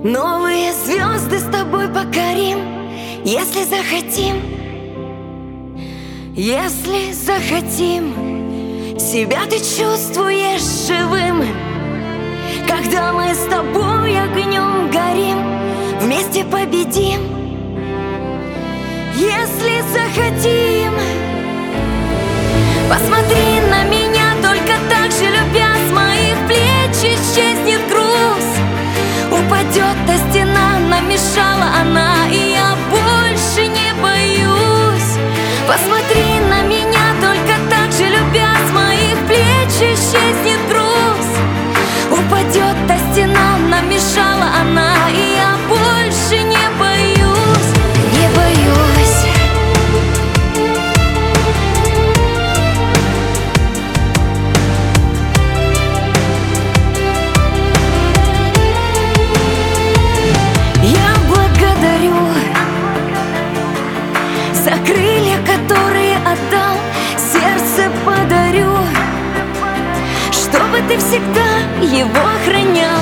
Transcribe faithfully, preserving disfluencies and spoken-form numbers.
Новые звезды с тобой покорим, если захотим. Если захотим. Себя ты чувствуешь живым, когда мы с тобой огнем горим, вместе победим. Если захотим. Посмотри на меня, только так же любя, с моих плеч исчезнет груз. Упадет та стена, намешала она, и я больше не боюсь. Посмотри на меня, только так же любя, с моих плеч исчезнет груз. Упадет та стена, намешала она, и я больше не боюсь, не боюсь. Я благодарю за крылья, которые отдал, сердце подарю, чтобы ты всегда его охранял.